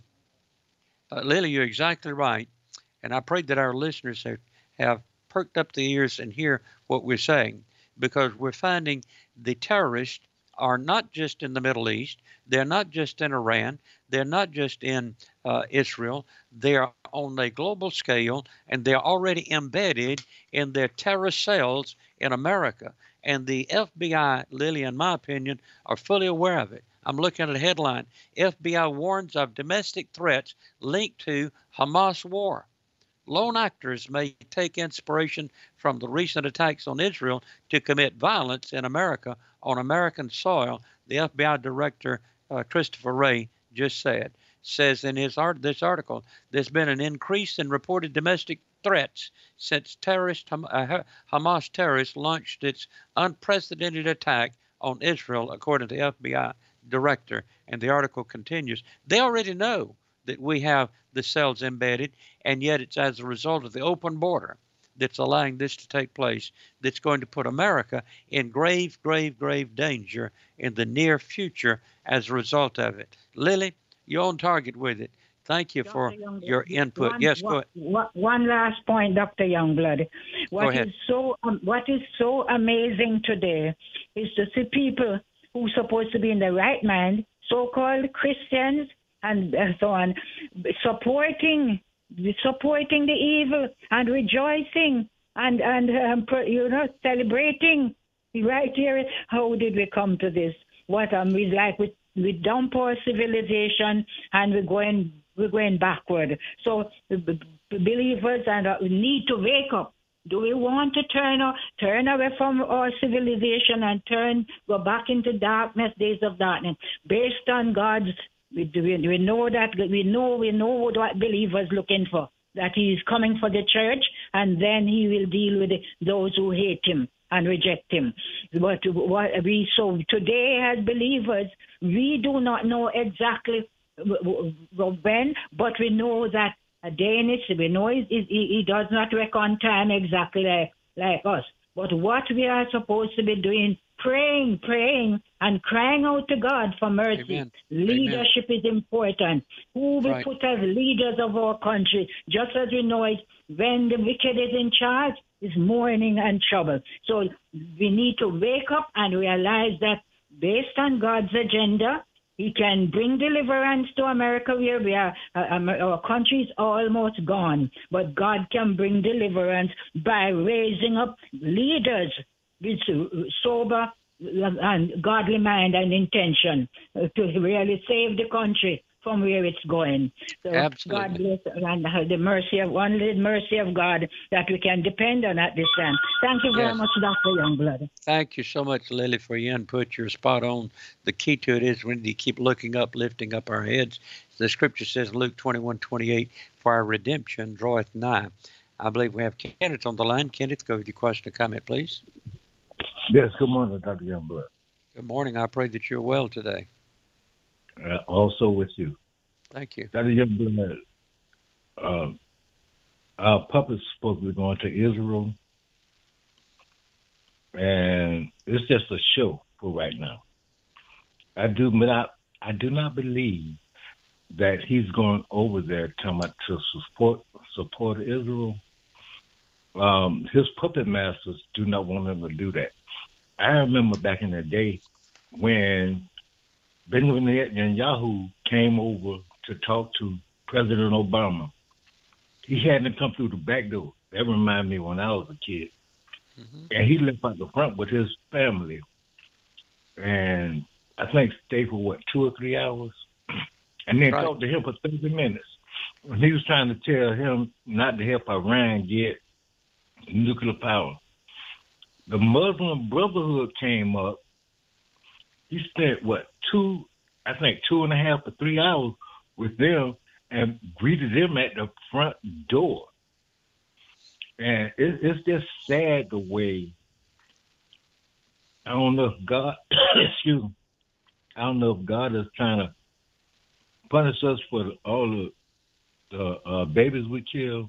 Lily, you're exactly right. And I pray that our listeners have perked up the ears and hear what we're saying, because we're finding the terrorists are not just in the Middle East. They're not just in Iran. They're not just in Israel. They are on a global scale, and they're already embedded in their terrorist cells in America. And the FBI, Lily, in my opinion, are fully aware of it. I'm looking at a headline. FBI warns of domestic threats linked to Hamas war. Lone actors may take inspiration from the recent attacks on Israel to commit violence in America on American soil, the FBI director, Christopher Wray, just says in this article, there's been an increase in reported domestic threats since Hamas terrorists launched its unprecedented attack on Israel, according to the FBI director. And the article continues. They already know that we have the cells embedded, and yet it's as a result of the open border that's allowing this to take place that's going to put America in grave, grave, grave danger in the near future as a result of it. Lily, you're on target with it. Thank you for your input. Yes, go ahead. One last point, Dr. Youngblood. What is so amazing today is to see people who are supposed to be in the right mind, so-called Christians and so on, supporting the evil and rejoicing and celebrating right here. How did we come to this? We dump our civilization and we're going backward. So believers need to wake up. Do we want to turn away from our civilization and go back into darkness, days of darkness, based on God's? We know what believers looking for, that he is coming for the church, and then he will deal with those who hate him and reject him. So today as believers, we do not know exactly when, but we know that a day in it, we know he does not reckon time exactly like us. But what we are supposed to be doing, praying, and crying out to God for mercy. Amen. Leadership is important. Who will put as leaders of our country? Just as we know it, when the wicked is in charge, is mourning and trouble. So we need to wake up and realize that based on God's agenda, He can bring deliverance to America where we are. Our country is almost gone. But God can bring deliverance by raising up leaders with sober and godly mind and intention to really save the country from where it's going. So Absolutely. God bless and the mercy of God that we can depend on at this time. Thank you very much, Dr. Youngblood. Thank you so much, Lily, for your input. You're spot on. The key to it is we need to keep looking up, lifting up our heads. The scripture says, Luke 21:28, for our redemption draweth nigh. I believe we have Kenneth on the line. Kenneth, go with your question or comment, please. Yes, good morning, Dr. Youngblood. Good morning. I pray that you're well today. Also with you. Thank you. Dr. Youngblood, our puppet's supposed to be going to Israel, and it's just a show for right now. I do not believe that he's going over there to support Israel. His puppet masters do not want him to do that. I remember back in the day when Benjamin Netanyahu came over to talk to President Obama. He had to come through the back door. That reminded me when I was a kid. Mm-hmm. And he left out the front with his family. And I think stayed for, 2 or 3 hours? And then talked to him for 30 minutes. And he was trying to tell him not to help Iran get nuclear power. The Muslim Brotherhood came up. He spent, 2.5 to 3 hours with them and greeted them at the front door. And it's just sad the way, I don't know if God, I don't know if God is trying to punish us for all the babies we kill.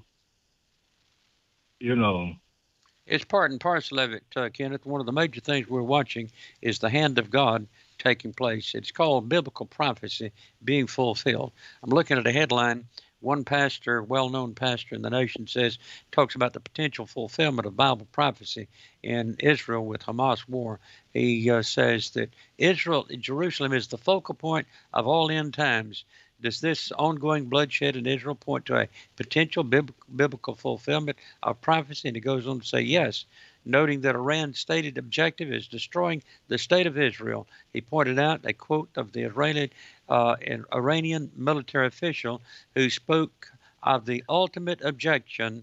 It's part and parcel of it, Kenneth. One of the major things we're watching is the hand of God taking place. It's called biblical prophecy being fulfilled. I'm looking at a headline. One pastor, well-known pastor in the nation, talks about the potential fulfillment of Bible prophecy in Israel with Hamas war. He says that Jerusalem is the focal point of all end times. Does this ongoing bloodshed in Israel point to a potential biblical fulfillment of prophecy? And he goes on to say yes, noting that Iran's stated objective is destroying the state of Israel. He pointed out a quote of the Iranian military official who spoke of the ultimate objective,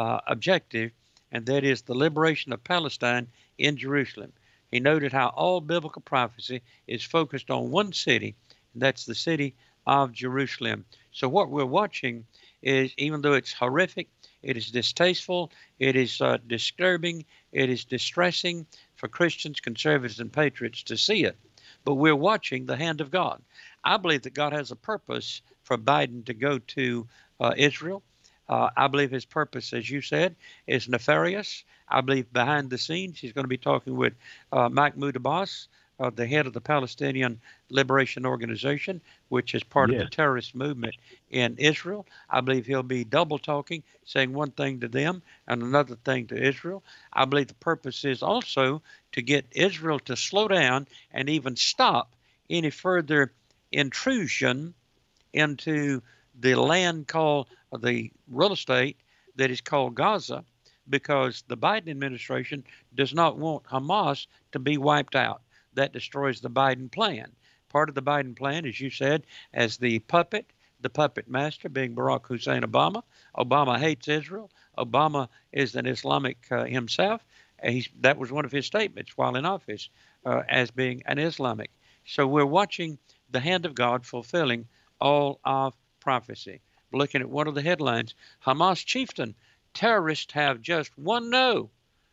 and that is the liberation of Palestine in Jerusalem. He noted how all biblical prophecy is focused on one city, and that's the city of Jerusalem. So what we're watching is, even though it's horrific, it is distasteful, it is disturbing, it is distressing for Christians, conservatives, and patriots to see it. But we're watching the hand of God. I believe that God has a purpose for Biden to go to Israel. I believe his purpose, as you said, is nefarious. I believe behind the scenes he's going to be talking with Mahmoud Abbas, the head of the Palestinian Liberation Organization, which is part of the terrorist movement in Israel. I believe he'll be double talking, saying one thing to them and another thing to Israel. I believe the purpose is also to get Israel to slow down and even stop any further intrusion into the land called the real estate that is called Gaza, because the Biden administration does not want Hamas to be wiped out. That destroys the Biden plan. Part of the Biden plan, as you said, as the puppet master being Barack Hussein Obama. Obama hates Israel. Obama is an Islamic himself. That was one of his statements while in office, as being an Islamic. So we're watching the hand of God fulfilling all of prophecy. Looking at one of the headlines, Hamas chieftain, terrorists have just one no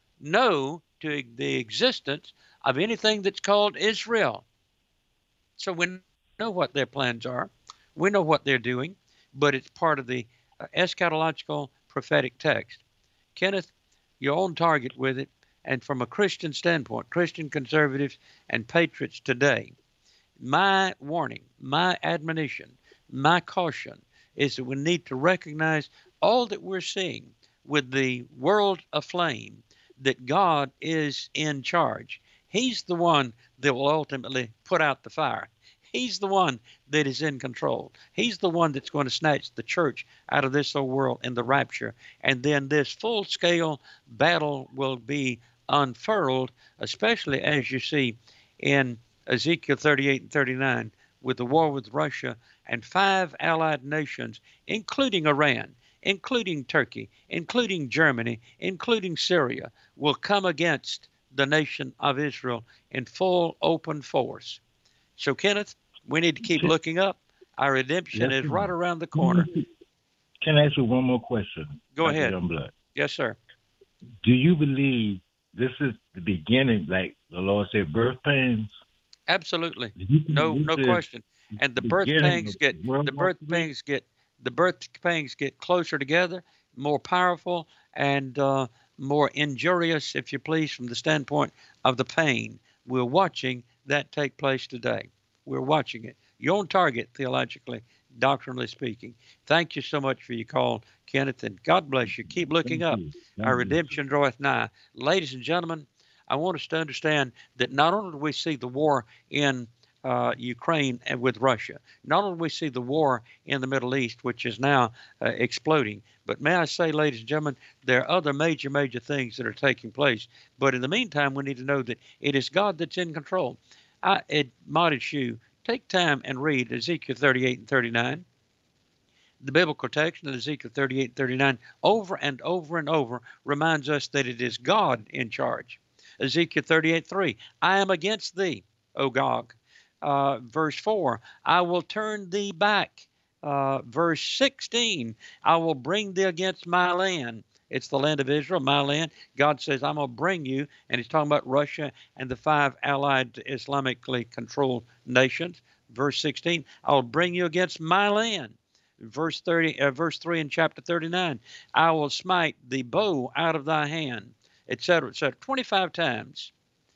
to the existence of anything that's called Israel. So we know what their plans are. We know what they're doing, but it's part of the eschatological prophetic text. Kenneth, you're on target with it. And from a Christian standpoint, Christian conservatives and patriots today, my warning, my admonition, my caution is that we need to recognize all that we're seeing with the world aflame, that God is in charge. He's the one that will ultimately put out the fire. He's the one that is in control. He's the one that's going to snatch the church out of this old world in the rapture. And then this full-scale battle will be unfurled, especially as you see in Ezekiel 38 and 39, with the war with Russia and 5 allied nations, including Iran, including Turkey, including Germany, including Syria, will come against the nation of Israel in full open force. So, Kenneth, we need to keep looking up. Our redemption is right around the corner. Can I ask you one more question? Go ahead. Youngblood? Yes, sir. Do you believe this is the beginning, like the Lord said, birth pains? Absolutely. No question. And the birth pangs get closer together, more powerful, and more injurious, if you please, from the standpoint of the pain. We're watching that take place today. We're watching it. You're on target, theologically, doctrinally speaking. Thank you so much for your call, Kenneth, and God bless you. Keep looking up. Our redemption draweth nigh. Ladies and gentlemen, I want us to understand that not only do we see the war in Ukraine and with Russia, not only do we see the war in the Middle East, which is now exploding, but may I say, ladies and gentlemen, there are other major things that are taking place. But in the meantime, we need to know that it is God that's in control. I admonish you, take time and read Ezekiel 38 and 39. The biblical text in Ezekiel 38 and 39 over and over and over reminds us that it is God in charge. Ezekiel 38:3, I am against thee, O Gog. Verse 4, I will turn thee back. Verse 16, I will bring thee against my land. It's the land of Israel, my land. God says, I'm going to bring you, and he's talking about Russia and the 5 allied Islamically controlled nations. Verse 16, I'll bring you against my land. Verse 3 in chapter 39, I will smite the bow out of thy hand, etc., etc. 25 times.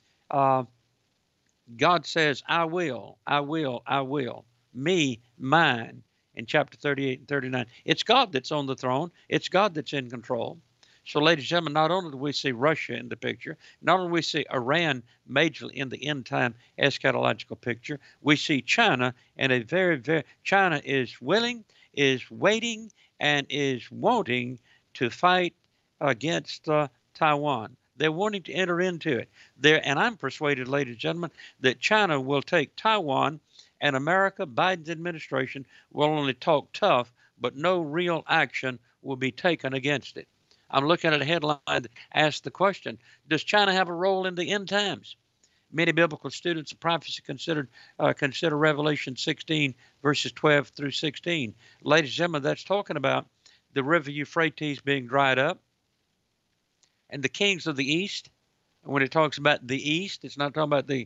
God says, I will, me, mine, in chapter 38 and 39. It's God that's on the throne. It's God that's in control. So, ladies and gentlemen, not only do we see Russia in the picture, not only do we see Iran majorly in the end-time eschatological picture, we see China in a China is willing, is waiting, and is wanting to fight against Taiwan. They're wanting to enter into it. And I'm persuaded, ladies and gentlemen, that China will take Taiwan, and America, Biden's administration, will only talk tough, but no real action will be taken against it. I'm looking at a headline that asks the question, does China have a role in the end times? Many biblical students of prophecy consider Revelation 16, verses 12 through 16. Ladies and gentlemen, that's talking about the river Euphrates being dried up, and the kings of the east. And when it talks about the east, it's not talking about the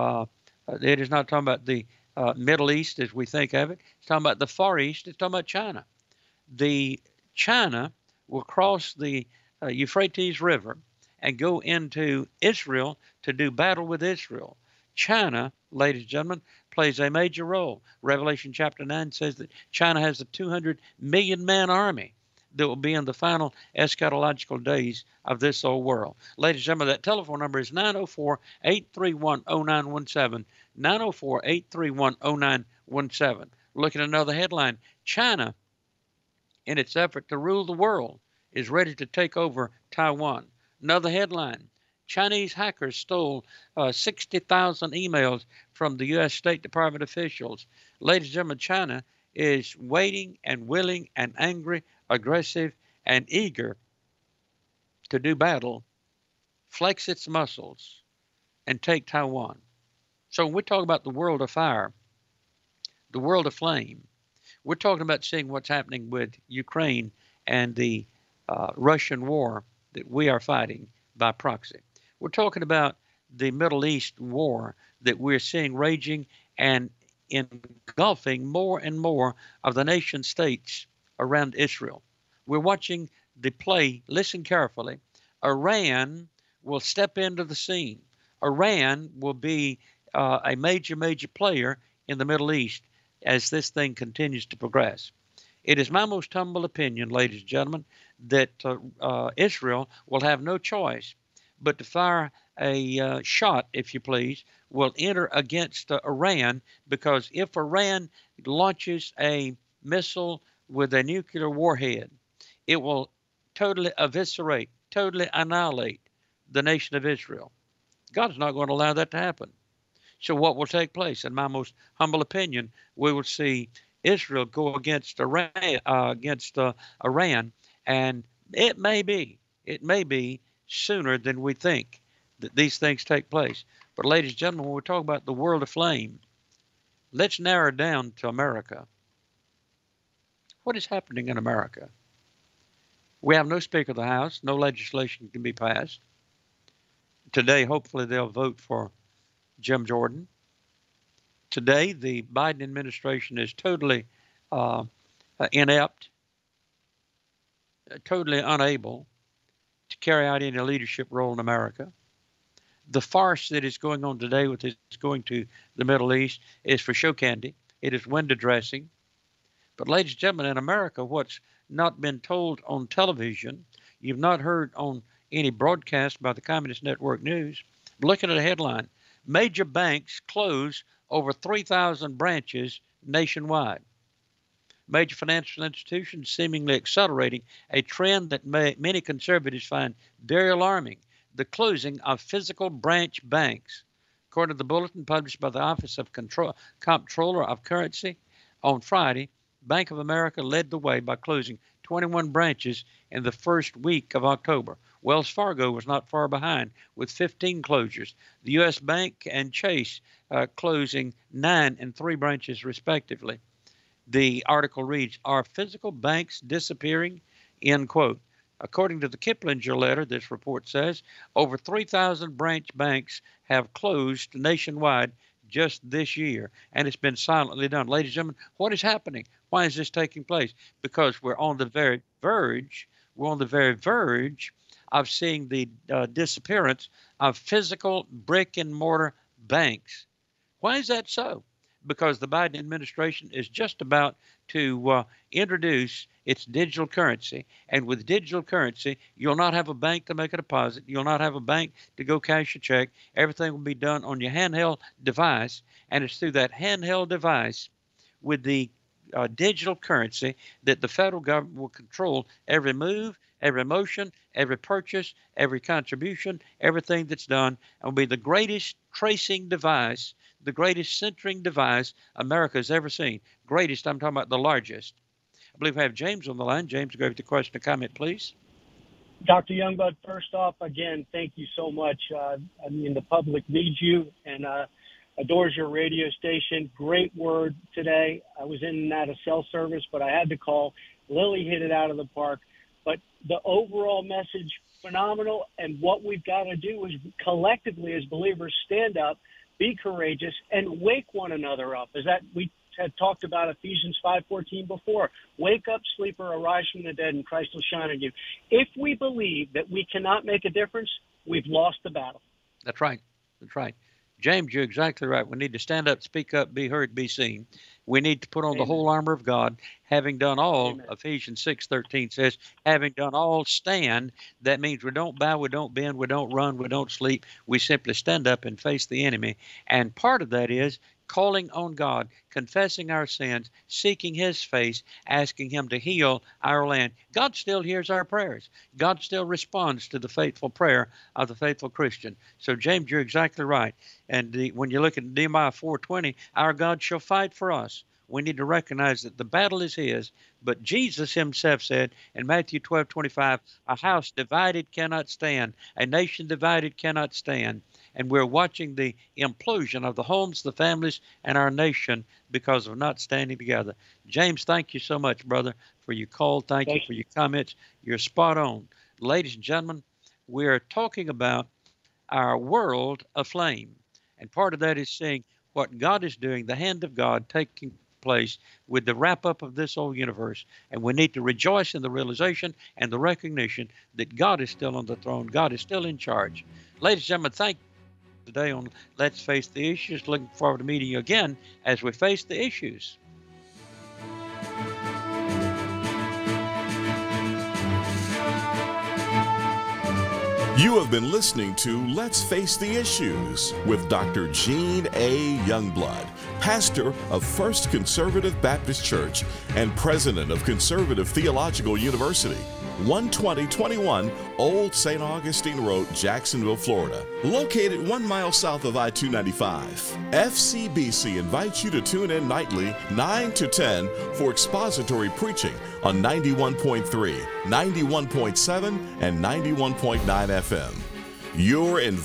Middle East as we think of it. It's talking about the Far East. It's talking about China. The China will cross the Euphrates River and go into Israel to do battle with Israel. China, ladies and gentlemen, plays a major role. Revelation chapter 9 says that China has a 200 million man army that will be in the final eschatological days of this old world. Ladies and gentlemen, that telephone number is 904-831-0917, 904-831-0917. Look at another headline. China, in its effort to rule the world, is ready to take over Taiwan. Another headline. Chinese hackers stole 60,000 emails from the U.S. State Department officials. Ladies and gentlemen, China is waiting and willing and angry, aggressive, and eager to do battle, flex its muscles, and take Taiwan. So when we talk about the world of fire, the world of flame, we're talking about seeing what's happening with Ukraine and the Russian war that we are fighting by proxy. We're talking about the Middle East war that we're seeing raging and engulfing more and more of the nation states around Israel. We're watching the play. Listen carefully. Iran will step into the scene. Iran will be a major player in the Middle East as this thing continues to progress. It is my most humble opinion, ladies and gentlemen, that Israel will have no choice but to fire a shot, if you please, will enter against Iran, because if Iran launches a missile with a nuclear warhead, it will totally eviscerate, totally annihilate the nation of Israel. God is not going to allow that to happen. So what will take place? In my most humble opinion, we will see Israel go against Iran, and it may be sooner than we think that these things take place. But ladies and gentlemen, when we talk about the world aflame, let's narrow it down to America. What is happening in America? We have no Speaker of the House. No legislation can be passed. Today, hopefully, they'll vote for Jim Jordan. Today, the Biden administration is totally inept, totally unable to carry out any leadership role in America. The farce that is going on today with his going to the Middle East is for show candy. It is window dressing. But ladies and gentlemen, in America, what's not been told on television, you've not heard on any broadcast by the Communist Network News, look at the headline: major banks close over 3,000 branches nationwide. Major financial institutions seemingly accelerating a trend that many conservatives find very alarming: the closing of physical branch banks. According to the bulletin published by the Office of Comptroller of Currency on Friday, Bank of America led the way by closing 21 branches in the first week of October. Wells Fargo was not far behind with 15 closures. The U.S. Bank and Chase closing 9 and 3 branches respectively. The article reads, "Are physical banks disappearing?" End quote. According to the Kiplinger letter, this report says, over 3,000 branch banks have closed nationwide just this year, and it's been silently done. Ladies and gentlemen, what is happening? Why is this taking place? Because we're on the very verge of seeing the disappearance of physical brick and mortar banks. Why is that so? Because the Biden administration is just about to introduce its digital currency. And with digital currency, you'll not have a bank to make a deposit. You'll not have a bank to go cash a check. Everything will be done on your handheld device. And it's through that handheld device with the digital currency that the federal government will control every move, every motion, every purchase, every contribution, everything that's done, and will be the greatest tracing device, the greatest centering device America has ever seen. Greatest, I'm talking about the largest. I believe I have James on the line. James, go with the question or comment, please. Dr. Youngblood, first off, again, thank you so much. I mean, the public needs you and adores your radio station. Great word today. I was in and out of cell service, but I had to call. Lily hit it out of the park. But the overall message, phenomenal. And what we've got to do is collectively as believers stand up, be courageous, and wake one another up. Is that we had talked about Ephesians 5:14 before. Wake up, sleeper, arise from the dead, and Christ will shine on you. If we believe that we cannot make a difference, we've lost the battle. That's right. That's right. James, you're exactly right. We need to stand up, speak up, be heard, be seen. We need to put on the whole armor of God, having done all. Amen. Ephesians 6:13 says, having done all, stand. That means we don't bow, we don't bend, we don't run, we don't sleep. We simply stand up and face the enemy. And part of that is calling on God, confessing our sins, seeking his face, asking him to heal our land. God still hears our prayers. God still responds to the faithful prayer of the faithful Christian. So, James, you're exactly right. And when you look at Nehemiah 4:20, our God shall fight for us. We need to recognize that the battle is his. But Jesus himself said in Matthew 12:25, a house divided cannot stand, a nation divided cannot stand. And we're watching the implosion of the homes, the families, and our nation because of not standing together. James, thank you so much, brother, for your call. Thank you for your comments. You're spot on. Ladies and gentlemen, we're talking about our world aflame. And part of that is seeing what God is doing, the hand of God taking place with the wrap-up of this whole universe. And we need to rejoice in the realization and the recognition that God is still on the throne. God is still in charge. Ladies and gentlemen, thank you today on Let's Face the Issues. Looking forward to meeting you again as we face the issues. You have been listening to Let's Face the Issues with Dr. Gene A. Youngblood, pastor of First Conservative Baptist Church and president of Conservative Theological University, 12021 Old St. Augustine Road, Jacksonville, Florida, located 1 mile south of I-295. FCBC invites you to tune in nightly 9 to 10 for expository preaching on 91.3, 91.7, and 91.9 FM. You're invited